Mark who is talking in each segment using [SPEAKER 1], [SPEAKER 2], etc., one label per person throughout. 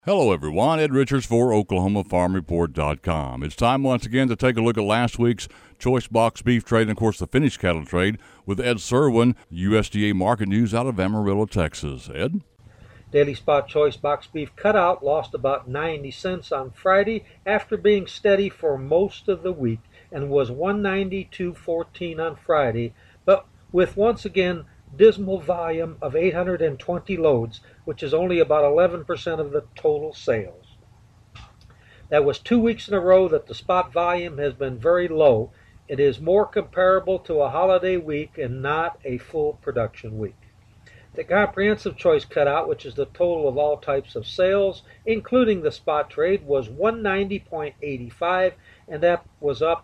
[SPEAKER 1] Hello, everyone. Ed Richards for OklahomaFarmReport.com. It's time once again to take a look at last week's choice box beef trade and, of course, the finished cattle trade with Ed Serwin, USDA Market News out of Amarillo, Texas. Ed?
[SPEAKER 2] Daily Spot Choice Box Beef Cutout lost about 90 cents on Friday after being steady for most of the week and was $192.14 on Friday, but with once again dismal volume of 820 loads, which is only about 11% of the total sales. That was 2 weeks in a row that the spot volume has been very low. It is more comparable to a holiday week and not a full production week. The comprehensive choice cutout, which is the total of all types of sales, including the spot trade, was $190.85, and that was up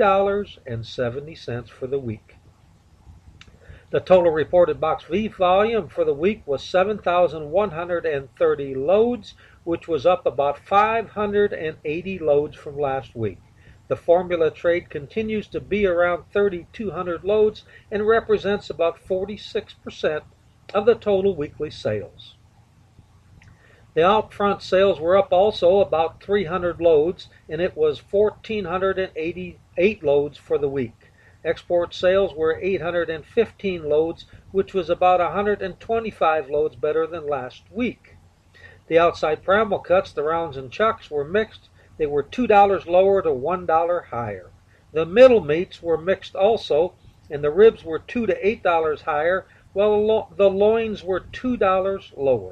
[SPEAKER 2] $3.70 for the week. The total reported box beef volume for the week was 7,130 loads, which was up about 580 loads from last week. The formula trade continues to be around 3,200 loads and represents about 46% of the total weekly sales. The out front sales were up also about 300 loads, and it was 1,488 loads for the week. Export sales were 815 loads, which was about 125 loads better than last week. The outside primal cuts, the rounds and chucks, were mixed. They were $2 lower to $1 higher. The middle meats were mixed also, and the ribs were $2 to $8 higher, while the loins were $2 lower.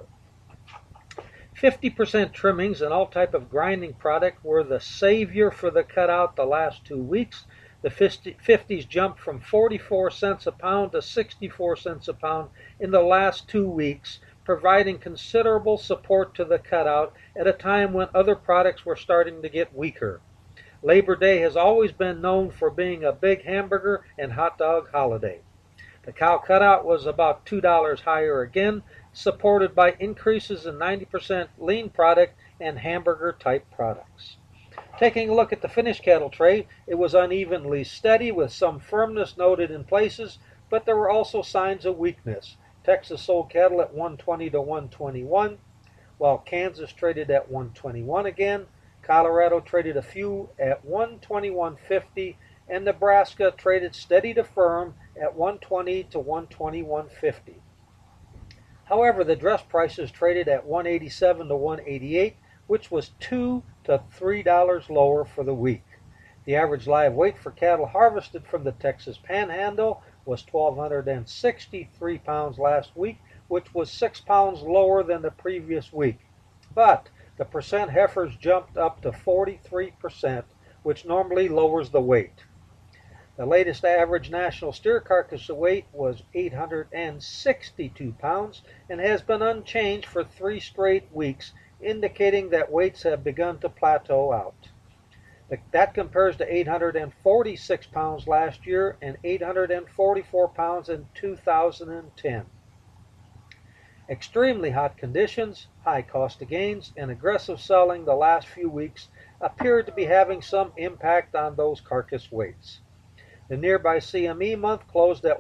[SPEAKER 2] 50% trimmings and all type of grinding product were the savior for the cutout the last 2 weeks. The 50s jumped from 44 cents a pound to 64 cents a pound in the last 2 weeks, providing considerable support to the cutout at a time when other products were starting to get weaker. Labor Day has always been known for being a big hamburger and hot dog holiday. The cow cutout was about $2 higher again, supported by increases in 90% lean product and hamburger type products. Taking a look at the finished cattle trade, it was unevenly steady with some firmness noted in places, but there were also signs of weakness. Texas sold cattle at 120 to 121, while Kansas traded at 121 again. Colorado traded a few at 121.50, and Nebraska traded steady to firm at 120 to 121.50. However, the dress prices traded at 187 to 188, which was $2 to $3 lower for the week. The average live weight for cattle harvested from the Texas Panhandle was 1,263 pounds last week, which was 6 pounds lower than the previous week. But the percent heifers jumped up to 43%, which normally lowers the weight. The latest average national steer carcass weight was 862 pounds and has been unchanged for 3 straight weeks, indicating that weights have begun to plateau out. That compares to 846 pounds last year and 844 pounds in 2010. Extremely hot conditions, high cost of gains, and aggressive selling the last few weeks appeared to be having some impact on those carcass weights. The nearby CME month closed at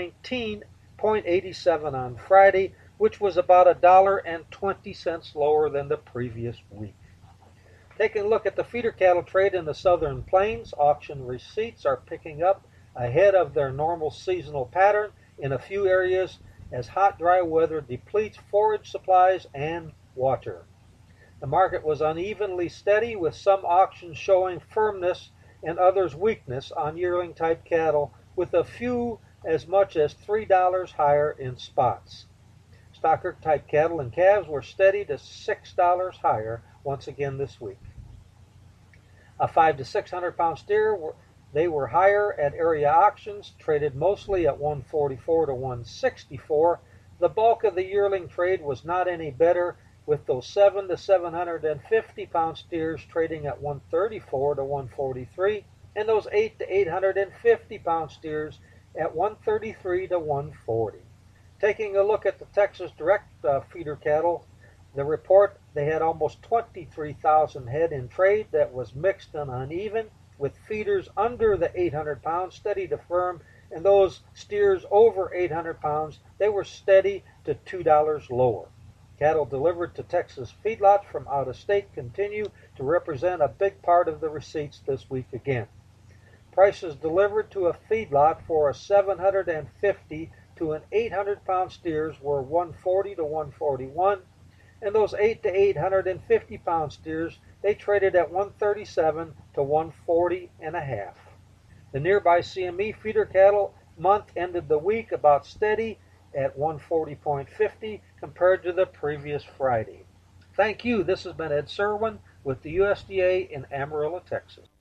[SPEAKER 2] 119.87 on Friday, which was about $1.20 lower than the previous week. Taking a look at the feeder cattle trade in the Southern Plains, auction receipts are picking up ahead of their normal seasonal pattern in a few areas as hot, dry weather depletes forage supplies and water. The market was unevenly steady, with some auctions showing firmness and others weakness on yearling type cattle, with a few as much as $3 higher in spots. Stocker type cattle and calves were steady to $6 higher once again this week. A 5 to 600 pound steer, they were higher at area auctions, traded mostly at 144 to 164. The bulk of the yearling trade was not any better, with those 7 to 750 pound steers trading at 134 to 143, and those 8 to 850 pound steers at 133 to 140. Taking a look at the Texas direct feeder cattle, the report, they had almost 23,000 head in trade. That was mixed and uneven, with feeders under the 800 pounds steady to firm, and those steers over 800 pounds, they were steady to $2 lower. Cattle delivered to Texas feedlots from out of state continue to represent a big part of the receipts this week again. Prices delivered to a feedlot for a 750 to an 800-pound steers were 140 to 141, and those 8 to 850-pound steers, they traded at 137 to 140 and a half. The nearby CME feeder cattle month ended the week about steady at 140.50 compared to the previous Friday. Thank you. This has been Ed Serwin with the USDA in Amarillo, Texas.